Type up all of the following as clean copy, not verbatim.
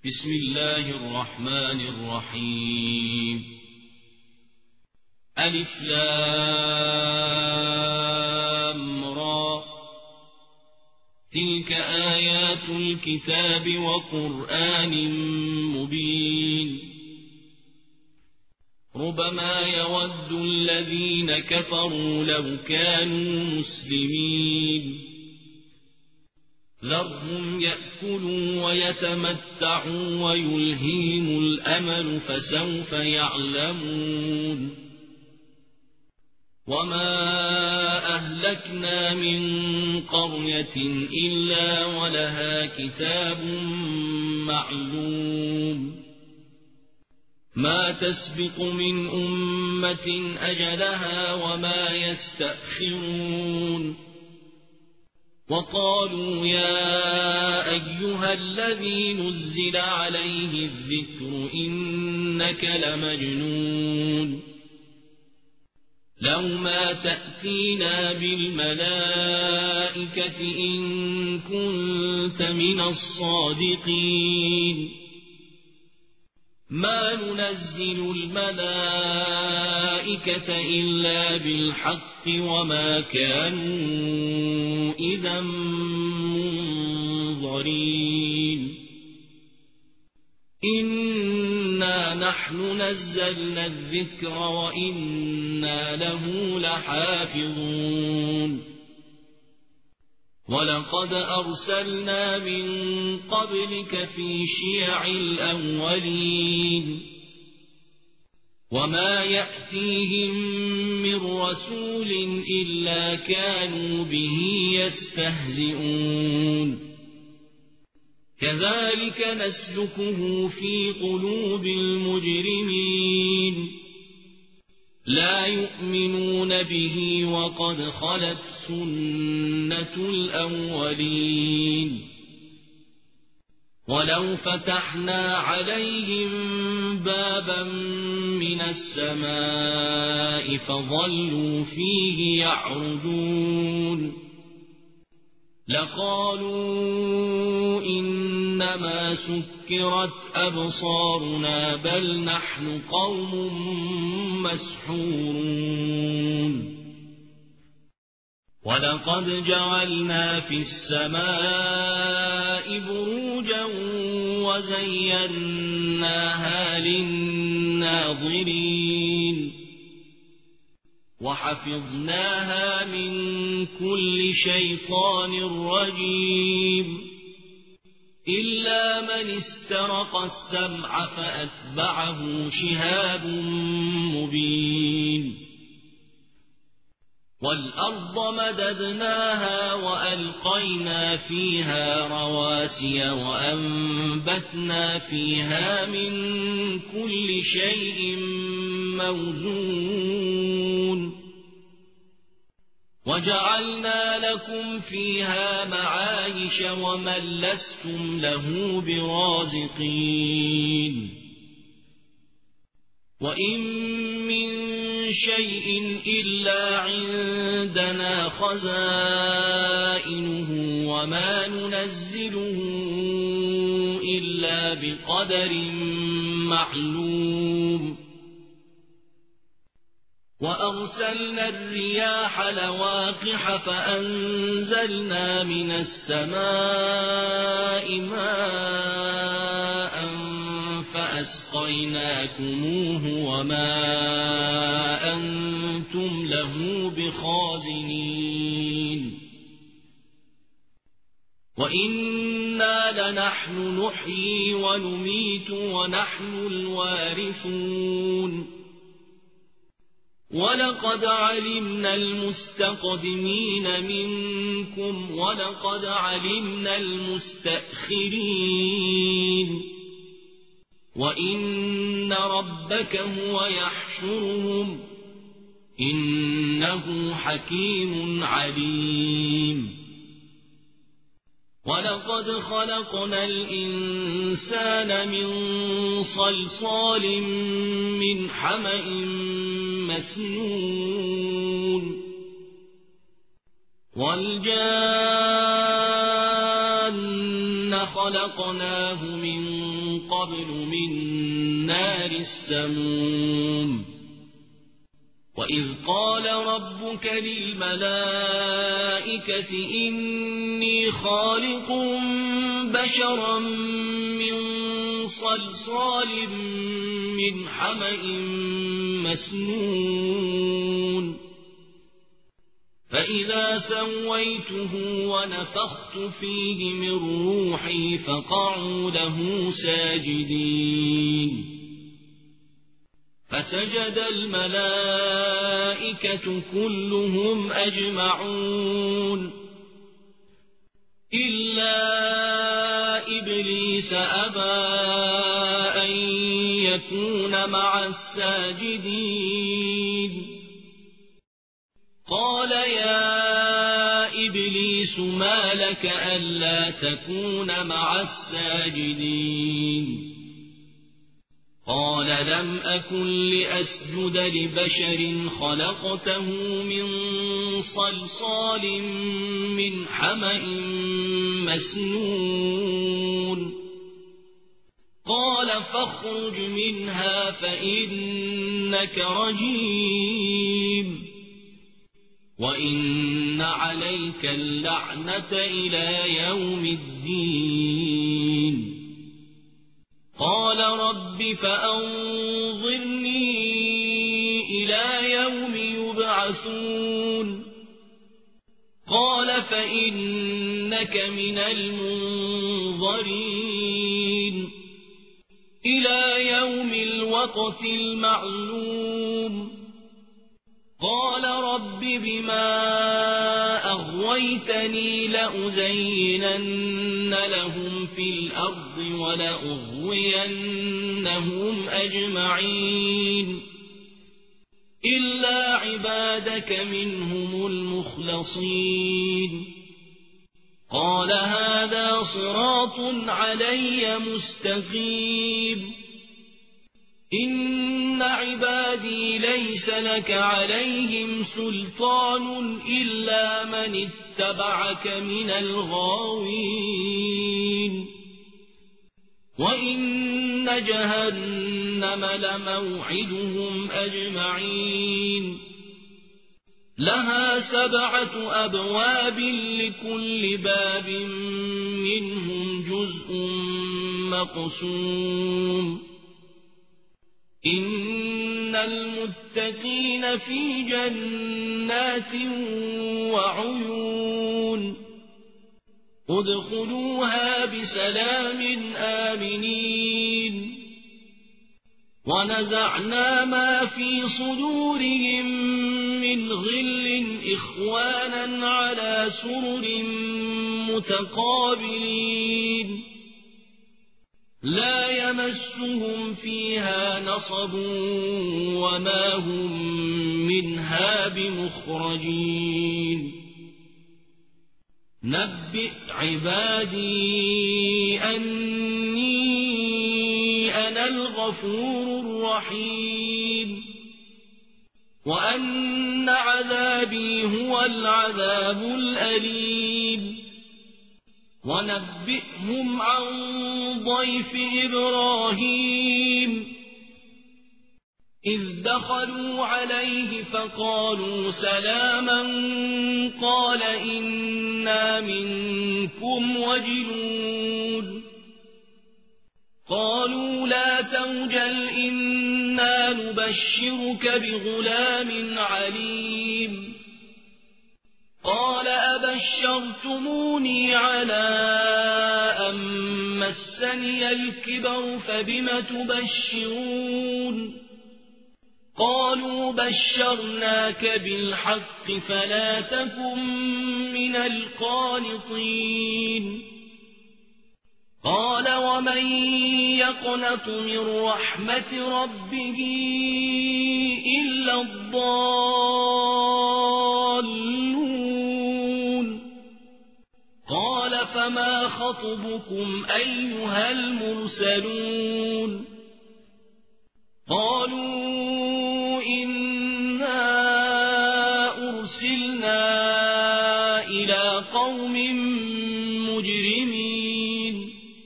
بسم الله الرحمن الرحيم ألف لام را تلك آيات الكتاب وقرآن مبين ربما يود الذين كفروا لو كانوا مسلمين ذرهم يأكلوا ويتمتعوا ويلهيهم الأمل فسوف يعلمون وما أهلكنا من قرية إلا ولها كتاب معلوم ما تسبق من أمة أجلها وما يستأخرون وقالوا يا أيها الذي نزل عليه الذكر إنك لمجنون لو ما تأتينا بالملائكة إن كنت من الصادقين ما ننزل الملائكة إلا بالحق وما كانوا إذا منظرين إنا نحن نزلنا الذكر وإنا له لحافظون ولقد أرسلنا من قبلك في شيع الأولين وما يأتيهم من رسول إلا كانوا به يستهزئون كذلك نسلكه في قلوب المجرمين لا يؤمنون به وقد خلت سنة الأولين ولو فتحنا عليهم بابا من السماء فظلوا فيه يعرجون لقالوا إنما سكرت أبصارنا بل نحن قوم مسحورون ولقد جعلنا في السماء بروجا وزيناها للناظرين وحفظناها من كل شيطان رجيم إلا من استرق السمع فأتبعه شهاب مبين والأرض مددناها وألقينا فيها رواسي وأنبتنا فيها من كل شيء موزون وجعلنا لكم فيها معايش ومن لستم له برازقين وإن من شيء إلا عندنا خزائنه وما ننزله إلا بقدر معلوم وأرسلنا الرياح لواقح فأنزلنا من السماء ماء فأسقيناكموه وما أنتم له بخازنين وإنا لنحن نحيي ونميت ونحن الوارثون ولقد علمنا المستقدمين منكم ولقد علمنا المستأخرين وإن ربك هو يحشرهم إنه حكيم عليم ولقد خلقنا الإنسان من صلصال من حمأ مسنون والجان خلقناه من قبل من نار السموم وإذ قال ربك للملائكة إني خالق بشرا من صلصال من حمأ مسنون فإذا سويته ونفخت فيه من روحي فقعوا له ساجدين فسجد الملائكة كلهم أجمعون إلا إبليس أبى أن يكون مع الساجدين قال يا إبليس ما لك ألا تكون مع الساجدين قال لم أكن لأسجد لبشر خلقته من صلصال من حمأ مسنون قال فاخرج منها فإنك رجيم وإن عليك اللعنة إلى يوم الدين قال رب فأنظرني إلى يوم يبعثون قال فإنك من المنظرين إلى يوم الوقت المعلوم قال رب بما أغويتني لأزينن لهم في الأرض ولأغوينهم أجمعين إلا عبادك منهم المخلصين قال هذا صراط علي مستقيم إن عبادي ليس لك عليهم سلطان إلا من اتبعك من الغاوين وإن جهنم لموعدهم أجمعين لها 7 أبواب لكل باب منهم جزء مقسوم إن المتقين في جنات وعيون ادخلوها بسلام آمنين ونزعنا ما في صدورهم من غل إخوانا على سرر متقابلين لا يمسهم فيها نصب وما هم منها بمخرجين نبئ عبادي أني أنا الغفور الرحيم وأن عذابي هو العذاب الأليم ونبئهم عن ضيف إبراهيم إذ دخلوا عليه فقالوا سلاما قال إنا منكم وجلون قالوا لا توجل إنا نبشرك بغلام عليم قال أبشرتموني على أن مسني الكبر فبم تبشرون قالوا بشرناك بالحق فلا تكن من القانطين قال ومن يقنط من رحمة ربه إلا الضالون قال فما خطبكم أيها المرسلون قالوا إنا أرسلنا إلى قوم مجرمين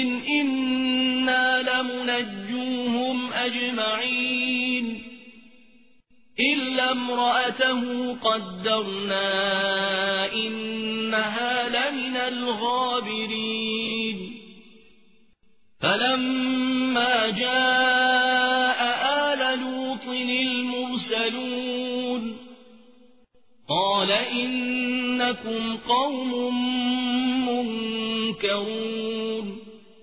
إنا لمنجوهم أجمعين إلا امرأته قدرنا إنها لمن الغابرين فلما جاء آل لوط المرسلون قال إنكم قوم منكرون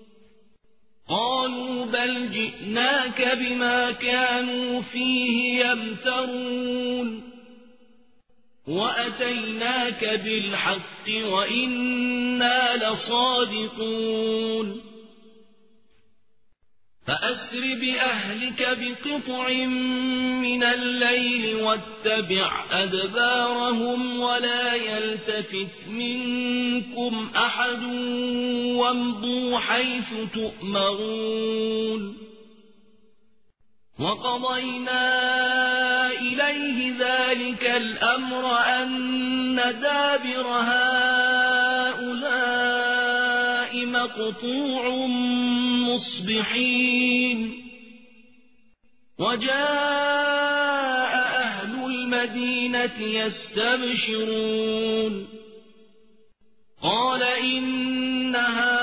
قالوا بل جئناك بما كانوا فيه يمترون وأتيناك بالحق وإنا لصادقون فأسر بأهلك بقطع من الليل واتبع أدبارهم ولا يلتفت منكم أحد وامضوا حيث تؤمرون وقضينا إليه ذلك الأمر أن دابر هؤلاء مقطوع مصبحين وجاء أهل المدينة يستبشرون قال إن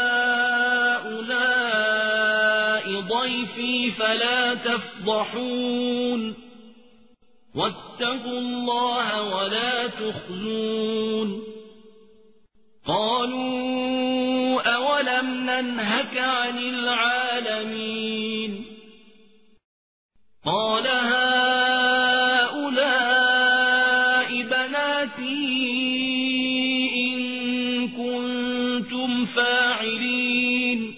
هؤلاء ضيفي فلا تفضحون واتقوا الله ولا تخزون قالوا أولم ننهك عن العالمين قال هؤلاء بناتي إن كنتم فاعلين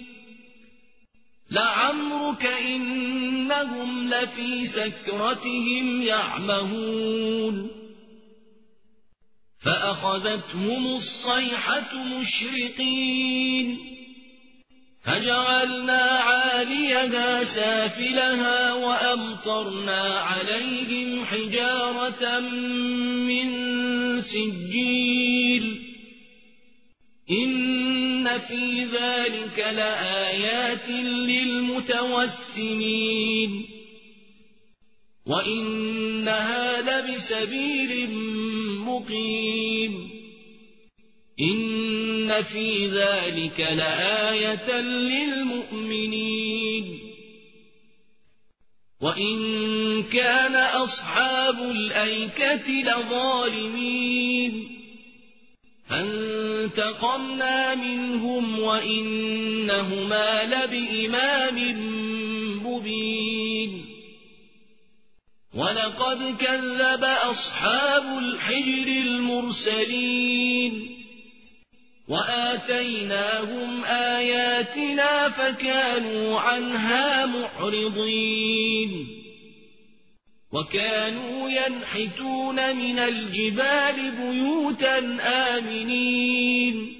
لعمرك إنهم لفي سكرتهم يعمهون فأخذتهم الصيحة مشرقين فجعلنا عاليها سافلها وأمطرنا عليهم حجارة من سجيل إن في ذلك لآيات للمتوسمين وإنها لبسبيل مقيم إن في ذلك لآية للمؤمنين وإن كان أصحاب الأيكة لظالمين فانتقمنا منهم وإنهما لبإمام مبين ولقد كذب أصحاب الحجر المرسلين وآتيناهم آياتنا فكانوا عنها معرضين وكانوا ينحتون من الجبال بيوتا آمنين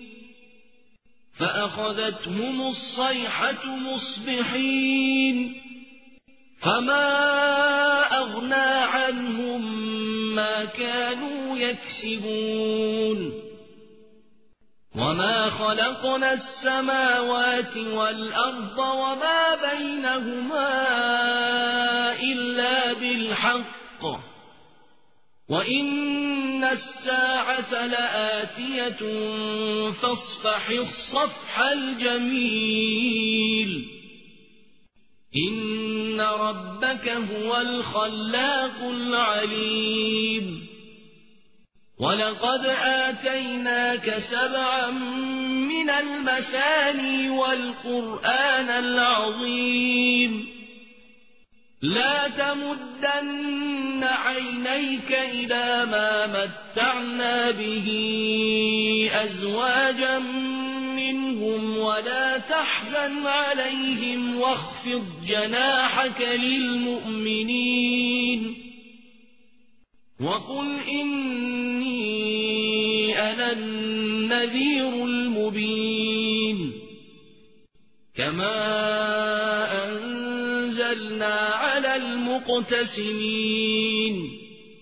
فأخذتهم الصيحة مصبحين فما أغنى عنهم ما كانوا يكسبون وما خلقنا السماوات والأرض وما بينهما إلا بالحق وإن الساعة لآتية فاصفح الصفح الجميل إن ربك هو الخلاق العليم ولقد آتيناك 7 من المثاني والقرآن العظيم لا تمدن عينيك إلى ما متعنا به أزواجا منهم ولا تحزن عليهم واخفض جناحك للمؤمنين وقل إني أنا النذير المبين كما أنزلنا على المقتسمين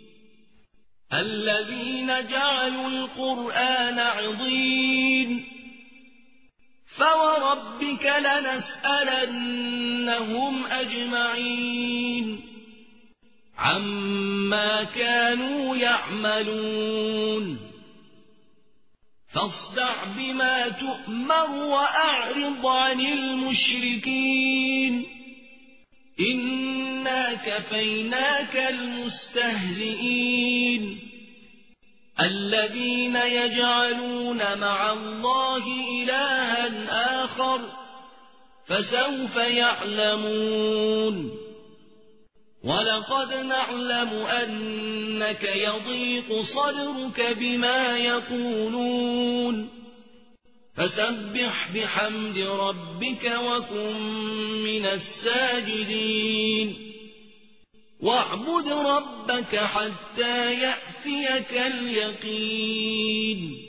الذين جعلوا القرآن عضين فوربك ربك لنسألنهم أجمعين عما كانوا يعملون فاصدع بما تؤمر وأعرض عن المشركين إنا كفيناك المستهزئين الذين يجعلون مع الله إلها آخر فسوف يعلمون ولقد نعلم أنك يضيق صدرك بما يقولون فسبح بحمد ربك وكن من الساجدين واعبد ربك حتى يأتيك اليقين